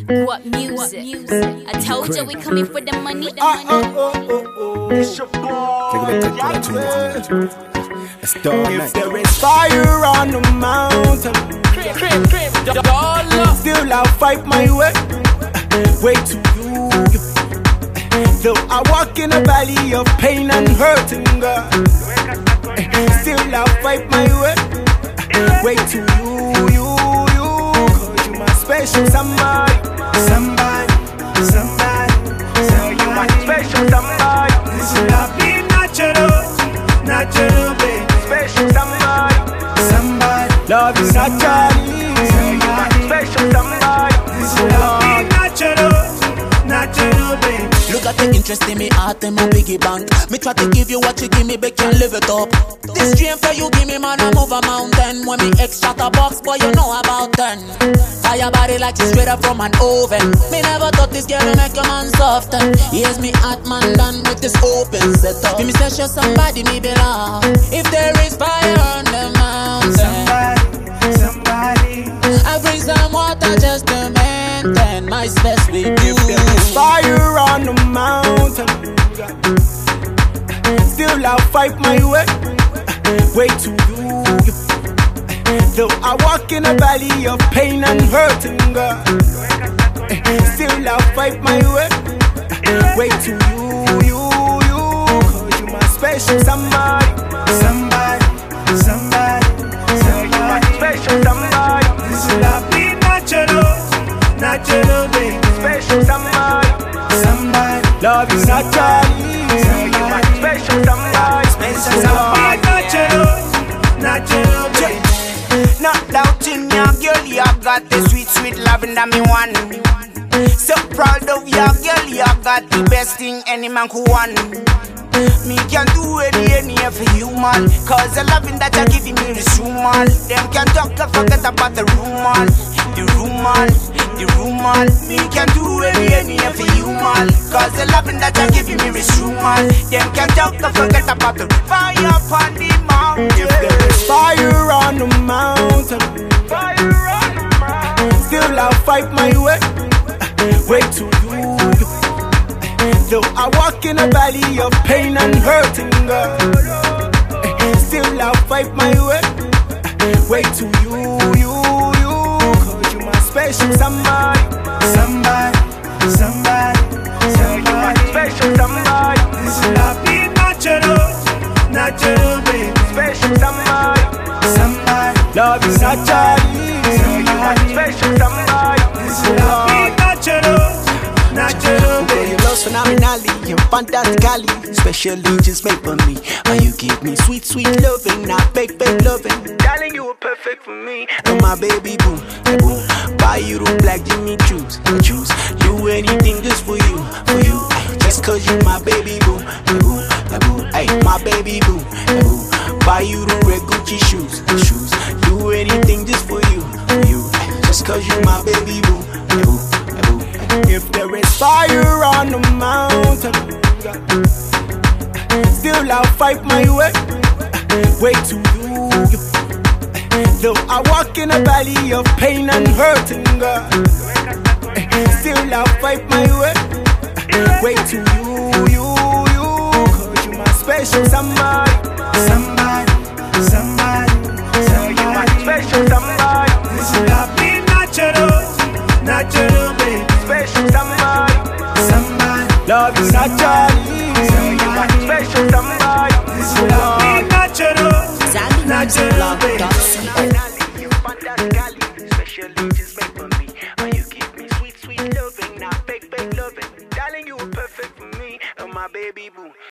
What music? I told you we coming for the money. It's your boy. If there is fire on the mountain, still I'll fight my way to you. Though I walk in a valley of pain and hurting, God, still I'll fight my way to you. Cause you my special somebody. So you my special somebody. This is not be natural, baby. Special somebody. Love is naturally. So you my special somebody. This is not be natural, baby. Look at the interest in me heart and my piggy bank. Me try to give you what you give me, but can't live it up. This dream for you give me, man, I move a mountain. When me extra a box, boy, you know about 10. Fire body like it's straight up from an oven. Me never thought this girl would make a man softer. Here's me heart man done with this open setup. Give me special somebody me belong. If there is fire on the mountain, Somebody. I bring some water just to maintain my space with you. If there is fire on the mountain, still I'll fight my way to you. Though I walk in a valley of pain and hurting, God, still I'll fight my way to you. Cause you my special somebody. So you my special somebody. This is not be natural, baby. Special somebody. Love is naturally. So you my special somebody. Natural, baby. Not doubting your girl, you got the sweet loving that me want. So proud of your girl, you got the best thing any man could want. Me can do any for you, man. Cause the loving that you're giving me is true, man. Them can talk and forget about the room, man. Me can do any for you, man. Cause the loving that you're giving me is true, man. Them can talk and forget about the fire upon the mountain. If there is fire on the mountain, still I'll fight my way to you. Though I walk in a valley of pain and hurting, God, still I'll fight my way to you. Cause you my special somebody. So you my special somebody. This is not be natural, baby. Special somebody. Love is naturally. So you my special somebody. This is not be natural, baby. You lost phenomenally and fantastically. Specially just made for me. And you give me sweet loving, not fake loving. Darling, you were perfect for me. And my baby boo. Buy you the black Jimmy choose. Do anything just for you. Just cause you my baby boo. Hey, my baby boo. Buy you the red Gucci shoes. Do anything just for you. Just cause you my baby boo. If there is fire on the mountain, still I'll fight my way to you. Though I walk in a valley of pain and hurting, God, still I'll fight my way to you. Cause you my special somebody. So you my special somebody. This is not be natural, baby. Special somebody. Love is naturally. So you my special somebody. This is not be natural, baby. Specially just made for me. And you give me sweet loving, not fake loving. Darling, you were perfect for me. And my baby boo.